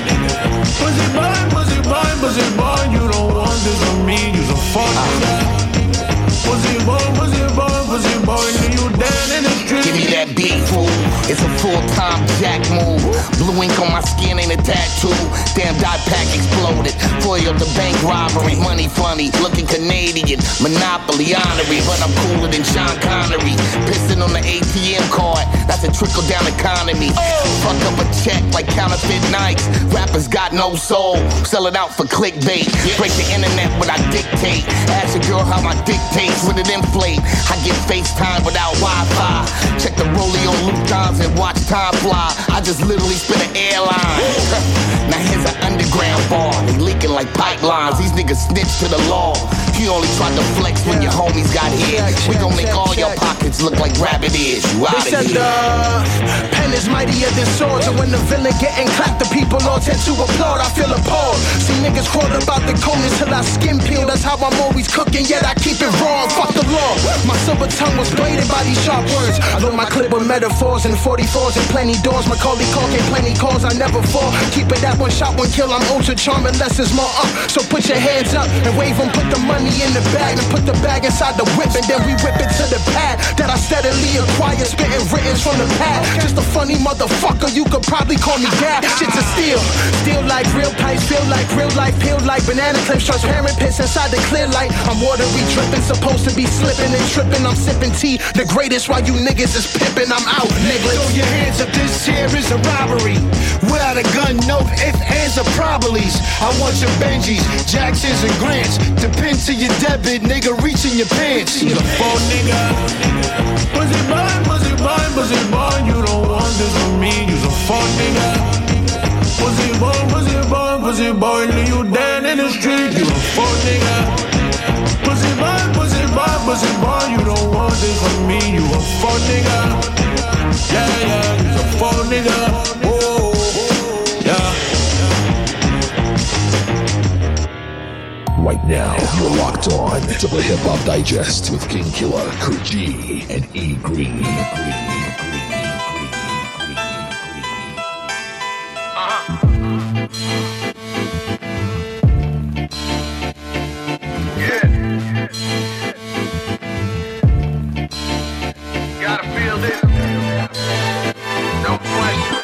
Was it mine, was it mine, was it mine? You don't want this from me, you's a phone nigga. Was it mine, was it mine, was it mine? Do you down in the street? Give me that beat, fool. It's a full-time jack move. Blue ink on my skin ain't a tattoo. Damn dot pack exploded. Foiled the bank robbery. Money funny, looking Canadian. Monopoly honorary, but I'm cooler than Sean Connery. Pissing on the A T M card. That's a trickle-down economy. Fuck up a check like counterfeit Nikes. Rappers got no soul. Sell it out for clickbait. Break the internet when I dictate. Ask your girl how my dick tastes when it inflate. I get FaceTime without Wi-Fi. Check the rollie on Luke Dons and watch time fly. I just literally spit an airline. Now here's an underground bar. They leaking like pipelines. These niggas snitch to the law. You only tried to flex when your homies got hit. We gon' make all your pockets look like rabbit ears. You out of here. They said the pen is mightier than swords, and when the villain getting clapped, the people all tend to applaud. I feel appalled. See niggas crawl about the corners till I skin peel. That's how I'm always cooking, yet I keep it raw. Fuck the law. My silver tongue was bladed by these sharp words. I load my clip with metaphors and forty-fours and plenty doors. Macaulay Culkin, plenty calls, I never fall. Keep it at one shot, one kill. I'm ultra charming, less is more up. So put your hands up and wave them. Put the money in the bag and put the bag inside the whip, and then we whip it to the pad that I steadily acquire, spitting writtens from the pad. Just a funny motherfucker, you could probably call me dad. Shit's a steal, steal like real pipes, feel like real life, peel like banana clips, transparent pits inside the clear light. I'm watery dripping, supposed to be slipping and tripping. I'm sipping tea, the greatest while you niggas is pipping. I'm out, niggas. Throw your hands up, this here is a robbery. Without a gun, no ifs, ands, or probablys. I want your Benjis, Jacksons, and Grants. Depend to your debit, nigga, reaching your pants. You's a phone nigga. Was it mine, was it mine, was it mine? You don't want this from me, you's a phone nigga. Was it mine, was it mine, was it mine? Lay you down in the street, you a phone nigga. Was it mine, was it mine, was it mine? You don't want this from me, you a phone nigga. Yeah, yeah, you's a phone nigga. Oh, yeah. Right now, you're locked on to the Hip Hop Digest with King Killer, Kurt G, and E Green. Gotta feel this. No question.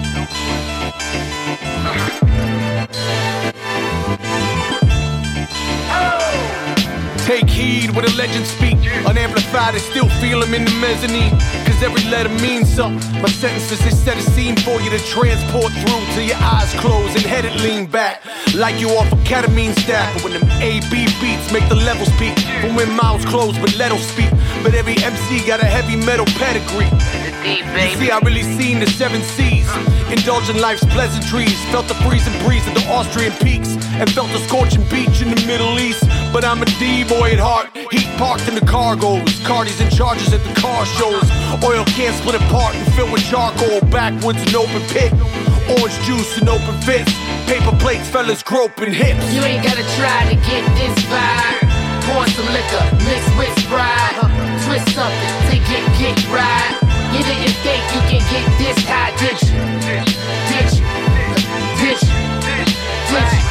Take heed when the legends speak. Unamplified, I still feel them in the mezzanine. Cause every letter means something. My sentences, they set a scene for you to transport through till your eyes close and headed lean back. Like you off a ketamine stack. But when them A B beats make the levels peak. But when mouths close but let 'em speak. But every M C got a heavy metal pedigree. You see, I really seen the seven seas. Indulging life's pleasantries. Felt the freezing breeze of the Austrian peaks. And felt the scorching beach in the Middle East. But I'm a D-boy at heart. Heat parked in the cargoes. Cardies and charges at the car shows. Oil cans split apart and filled with charcoal. Backwoods and open pit. Orange juice and open fists. Paper plates, fellas groping hips. You ain't gotta try to get this vibe. Pour some liquor, mix with Sprite. Twist something, take it, get right. You didn't think you can get this high, did you? Did you? Did you? Did you? Did you?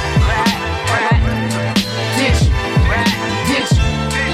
Did you? Did you?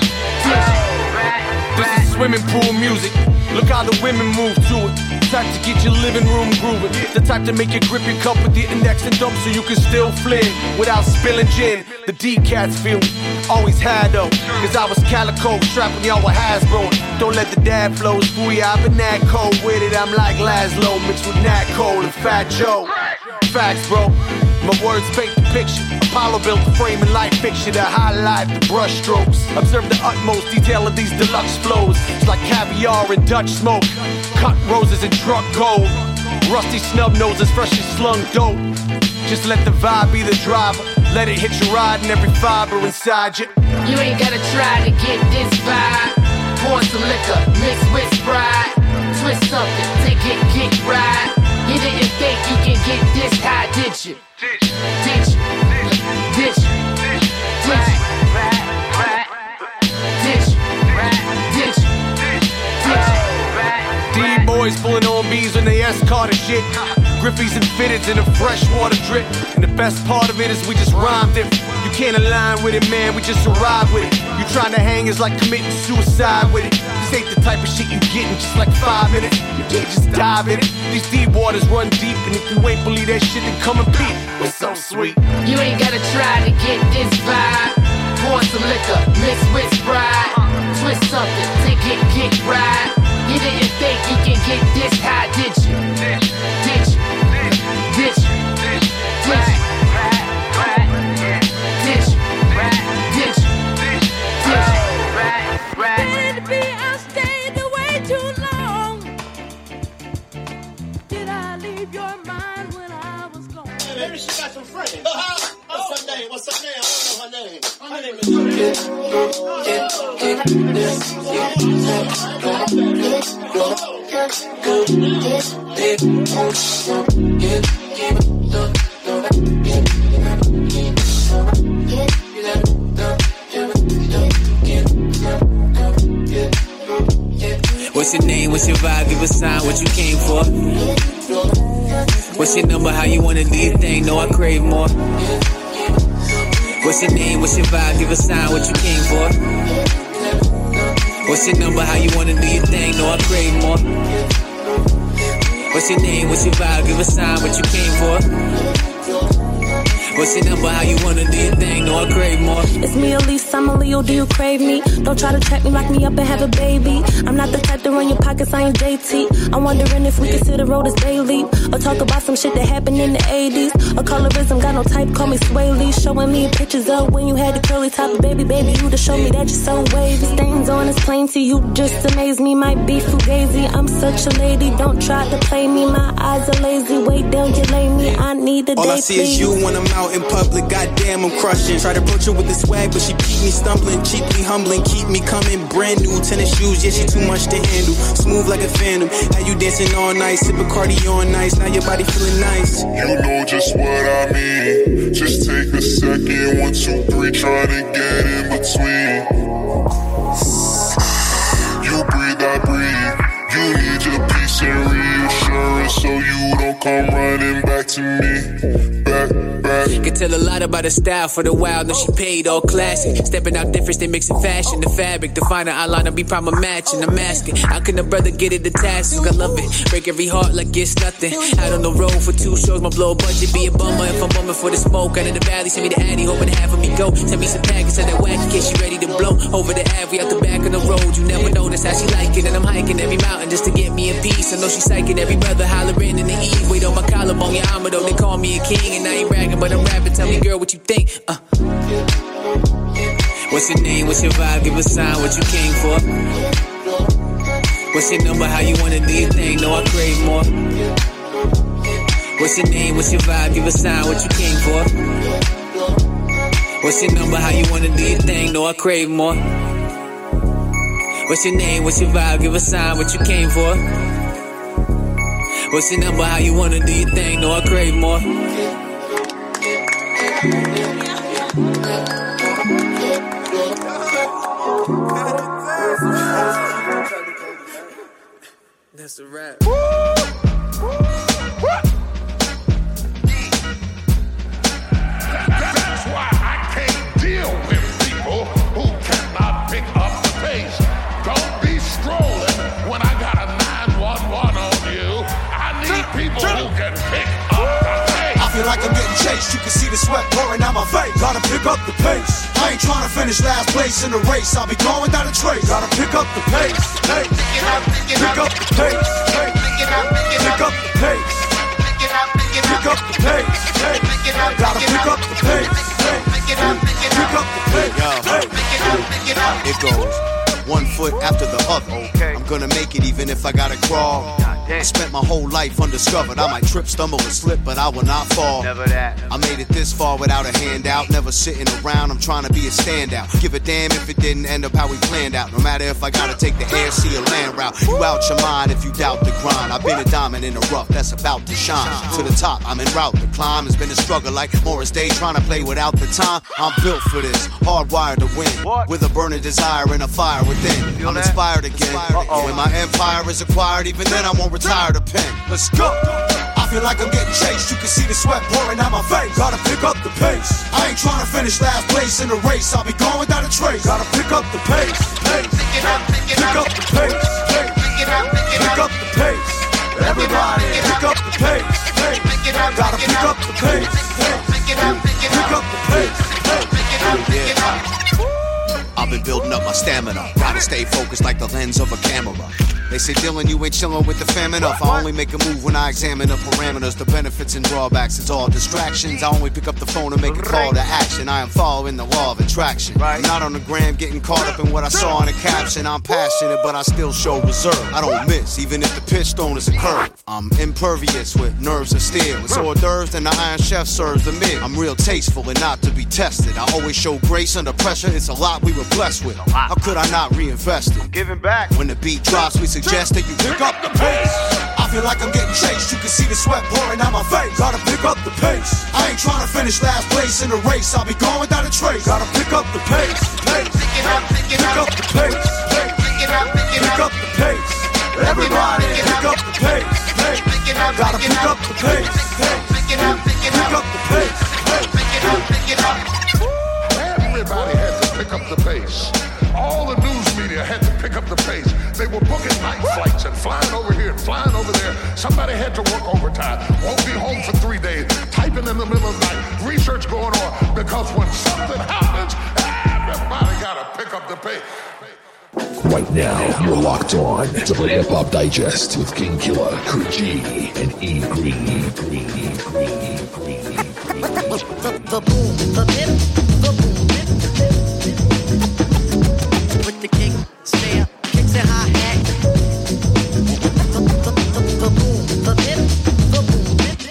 This is swimming pool music. Look how the women move to it. Type to get your living room grooving. The type to make you grip your cup with the index and thumb so you can still fling without spilling gin. The D-Cats feel always had though. Cause I was calico, strapping y'all with Hasbro. Don't let the dad flows fool ya. I've been that cold with it. I'm like Laszlo mixed with Nat Cole and Fat Joe. Facts, bro. My words paint the picture. Apollo built the frame and light fixture to highlight the brush strokes. Observe the utmost detail of these deluxe flows. It's like caviar and Dutch smoke. Cut roses and truck gold. Rusty snub noses, freshly slung dope. Just let the vibe be the driver. Let it hit your ride and every fiber inside you. You ain't gotta try to get this vibe. Pour some liquor, mix with Sprite. Twist something, take it, get right. You didn't think you can get this high, did you? Did you? Did you? Did you? Did you? Did you? Did you? D-boys pulling on bees when they escort shit. Griffies and fitteds in a freshwater drip. And the best part of it is we just rhymed it. You can't align with it, man, we just arrive with it. You trying to hang is like committing suicide with it. This ain't the type of shit you get in just like five minutes. You can't just dive in it. These deep waters run deep, and if you ain't believe that shit, then come and peep. It's so sweet. You ain't gotta try to get this vibe. Pour some liquor, mix with Sprite. Twist something, take it, get right. You didn't think you can get this high, did you? Did you? Did you? Did you? Did you? Did you? Did you? Did you? Baby, I stayed away too long. Did I leave your mind when I was gone? Maybe she got some friends. What's her name? What's her name? I don't know her name. Her name is What's your name? What's your vibe? Give a sign what you came for. What's your number? How you wanna do your thing? No, I crave more. What's your name? What's your vibe? Give a sign what you came for. What's your number? How you wanna do your thing? No, I crave more. What's your name? What's your vibe? Give a sign what you came for. What's your number? How you wanna do your thing? No, I crave more. It's me, Elise. I'm a Leo. Do you crave me? Don't try to track me, lock me up and have a baby. I'm not the type to run your pockets. I ain't J T. I'm wondering if we consider road as daily, or talk about some shit that happened in the eighties. Or colorism, got no type. Call me Sway Lee. Showing me pictures of when you had the curly top, baby, baby. You to show me that you're so wavy. Stains on is plain to you. Just amaze me. Might be fugazi. I'm such a lady. Don't try to play me. My eyes are lazy. Wait down, you lay me. I need a day. All I see please. is you when I'm out in public, goddamn, I'm crushing. Try to approach her with the swag, but she keep me stumbling. Cheaply humbling, keep me coming. Brand new tennis shoes, yeah, she too much to handle. Smooth like a phantom. Had you dancing all night, sipping Cardi on nice. Now your body feeling nice. You know just what I mean. Just take a second, one, two, three, try to get in between. You breathe, I breathe. You need your peace and reassurance, so you don't come running back to me. Back, back. Can tell a lot about her style for the wild. No, she paid all classic. Stepping out difference, they mixing fashion. The fabric, the finer eyeliner be proper matching. I'm asking, how can a brother get it attached? I love it. Break every heart like it's nothing. Out on the road for two shows, my blow budget be a bummer. If I'm bumming for the smoke, out in the valley, send me the addy, hoping to have me go. Send me some packets of that whack in case she ready to blow. Over the Ave, we out the back of the road. You never know, that's how she like it. And I'm hiking every mountain just to get me a piece. I know she psyching every brother hollering in the eve. Wait on my collarbone, your armor though. They call me a king, and I ain't bragging, but I'm rapping. Tell me, girl, what you think? Uh. What's your name? What's your vibe? Give a sign what you came for. What's your number? How you wanna do your thing? No, I crave more. What's your name? What's your vibe? Give a sign what you came for. What's your number? How you wanna do your thing? No, I crave more. What's your name? What's your vibe? Give a sign what you came for. What's your number? How you wanna do your thing? No, I crave more. That's a rap. That's why I can't deal with people who cannot pick up the pace. Don't be strolling when I got a nine one one on you. I need people who can pick up the pace. I feel like I'm getting chased. You can see the sweat pouring out my face. Gotta pick up the pace. I ain't trying to finish last place in the race. I'll be going down the trace. Gotta pick up the pace. Hey, pick up the pace. Hey, pick up the pace. Pick up the pace. Hey, gotta pick up the pace. Pick up the pace. Yo, it goes one foot after the other. Okay. I'm gonna make it even if I gotta crawl. I spent my whole life undiscovered. I might trip, stumble, and slip, but I will not fall. Never that. I made it this far without a handout. Never sitting around, I'm trying to be a standout. Give a damn if it didn't end up how we planned out. No matter if I gotta take the air, sea, or land route. You out your mind if you doubt the grind. I've been a diamond in the rough that's about to shine. To the top, I'm en route. The climb has been a struggle like Morris Day trying to play without the time. I'm built for this, hardwired to win. With a burning desire and a fire within. I'm inspired again. When my empire is acquired, even then I won't retire the pen. Let's go. I feel like I'm getting chased. You can see the sweat pouring out my face. Gotta pick up the pace. I ain't trying to finish last place in the race. I'll be going down the trace. Gotta pick up the pace. Pace. Pick up the pace. Pick up the pace. Everybody, pick up the pace. Gotta pick up the pace. Pick up the pace. I've been building up my stamina. Gotta stay focused like the lens of a camera. They say, Dylan, you ain't chillin' with the fam enough. I only make a move when I examine the parameters, the benefits and drawbacks. It's all distractions. I only pick up the phone and make a call to action. I am following the law of attraction. I'm not on the gram getting caught up in what I saw in the caption. I'm passionate, but I still show reserve. I don't miss, even if the pitch thrown is a curve. I'm impervious with nerves of steel. It's hors d'oeuvres and the Iron Chef serves the meal. I'm real tasteful and not to be tested. I always show grace under pressure. It's a lot we were blessed with. How could I not reinvest it? Giving back. When the beat drops, we suggest that you pick up the pace. I feel like I'm getting chased. You can see the sweat pouring out my face. Gotta pick up the pace. I ain't trying to finish last place in the race. I'll be going down the trace. Gotta pick up the pace. Pace. Pick up the pace. Pick up the pace. Everybody, pick up the pace. Gotta pick up the pace. Pick up the pace. Everybody had to pick up the pace. All the news media had to pick up the pace. They were booking night flights and flying over here and flying over there. Somebody had to work overtime. Won't be home for three days. Typing in the middle of the night. Research going on. Because when something happens, everybody gotta pick up the pace. Right now, you're locked on to the Hip Hop Digest with King Killer, Kurt G, and E Green, E Green, E Green, E Green, E Green. The boom, the hip, the boom, with the kick, snare, kicks and hi hat. The the the the boom, the hip, the boom.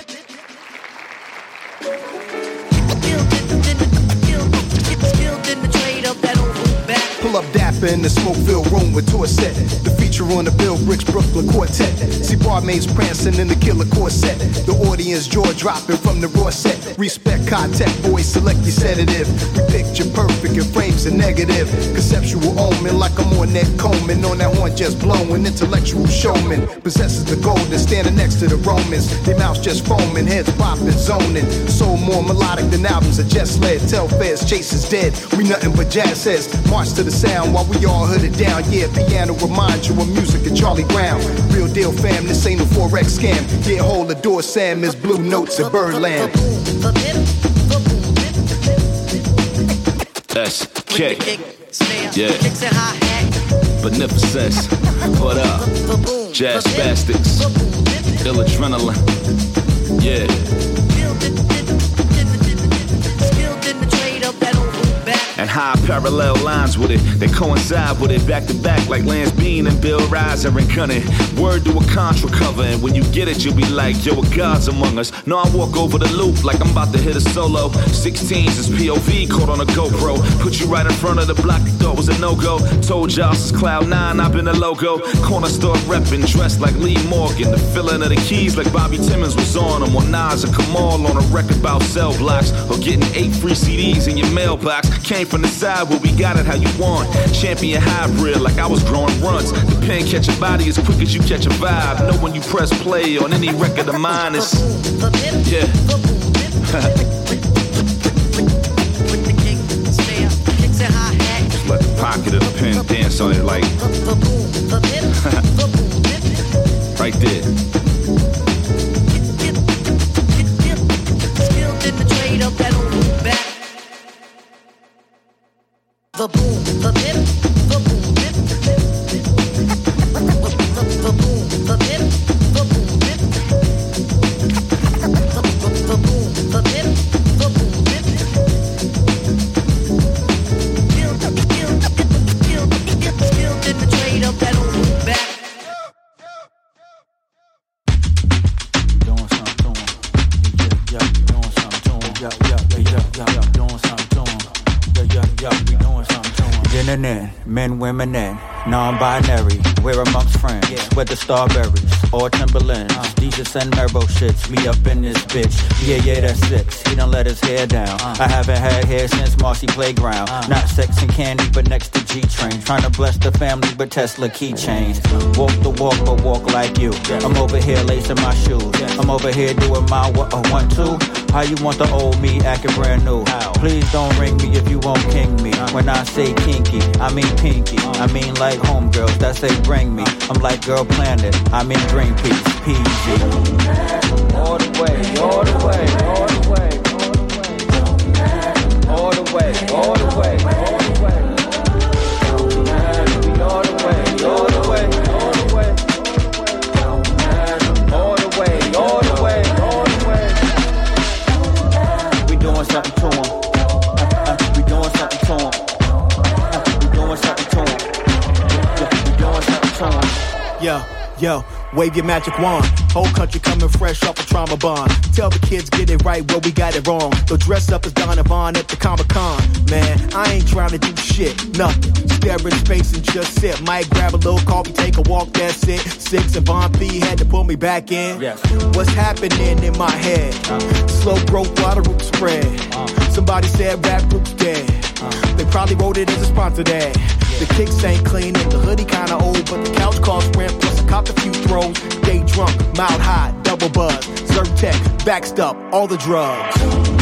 Skilled in the trade of that old boom back. Pull up dapper in the smoke-filled room with Torset. The feature on the Bill Bricks Brooklyn Quartet. See barmaids prancing in the killer corset. The audience jaw dropping from the raw set. Respect contact, boys, select your sedative. We picture perfect in frames and negative. Conceptual omen like I'm on that Coleman. On that horn just blowing, intellectual showman. Possesses the golden, standing next to the Romans. Their mouths just foaming, heads popping, zoning. Soul more melodic than albums are just led. Tell feds, chase is dead. We nothing but jazz heads. March to the sound while we all hooded down. Yeah, piano remind you of music of Charlie Brown. Real deal fam, this ain't a forex scam. Yeah, hold the door, Sam, is blue notes of Birdland. That's kick. Yeah. Beneficence. What up? Jazz Spastics. Ill adrenaline. Yeah. Skilled in the trade of that old boom back. And high parallel lines with it. They coincide with it, back to back like Lance Bean and Bill Riser and Cunning. Word to a Contra cover, and when you get it, you'll be like, yo, a God's among us. No, I walk over the loop like I'm about to hit a solo. sixteens is P O V, caught on a GoPro. Put you right in front of the block you thought was a no-go. Told y'all since Cloud nine, I've been a logo. Corner store reppin', dressed like Lee Morgan. The filling of the keys like Bobby Timmons was on them. Or Nas or Kamal on a record about cell blocks. Or getting eight free C Ds in your mailbox. Came from the side where we got it how you want. Champion hybrid like I was growing runs. The pen catch a body as quick as you catch a vibe. Know when you press play on any record of mine is... Yeah. Just let the pocket of the pen dance on it like... Right there. The boom, the dip, the boom, dip, the boom, the dip, the boom, dip, the boom, the dip, the boom, dip. Feel, feel, feel, feel, did the trade up that old move back. Doing something to him, yeah, yeah, doing something to him, yeah, yeah, yeah, yeah, yeah, doing something to him, yeah, yeah, yeah, we doing something to him. In and in, men, women, in, non-binary, we're amongst friends, yeah. Whether Starberries or Timberlands, uh. Jesus and Merbo shits, me up in this bitch, yeah, yeah, that's six, he done let his hair down, uh. I haven't had hair since Marcy Playground, uh. Not sex and candy, but next to G-Train, trying to bless the family with Tesla keychains, walk the walk, but walk like you, yeah. I'm over here lacing my shoes, yeah. I'm over here doing my what, uh, one, two, how you want the old me acting brand new, how? Please don't ring me if you won't king me, uh. When I say kinky, I mean pinky, uh. I mean like homegirls that say bring me, I'm like Girl Planet, I mean Greenpeace, P G. All the way, all the way, all the way, all the way, all the way, all the way, all the way, all the way, all the way, all the way, all the way, all the way, all the way. We doing something to him. Uh, uh, we doing something to him. Uh, we doing something to him. We doing something to him. Yo, yo. Wave your magic wand. Whole country coming fresh off a trauma bond. Tell the kids get it right where we got it wrong. They'll dress up as Donna Vaughn at the Comic-Con. Man, I ain't trying to do shit, nothing. Stare in space and just sit. Might grab a little coffee, take a walk, that's it. Six and Von P had to pull me back in. Yes. What's happening in my head? Uh. Slow growth while the roots spread. Uh. Somebody said rap group's dead. Uh. They probably wrote it as a sponsor ad. Yeah. The kicks ain't clean and the hoodie kinda old, but the couch cost rent plus I copped a few throws. Day drunk, mild high, double buzz, Zyrtec, backed up, all the drugs.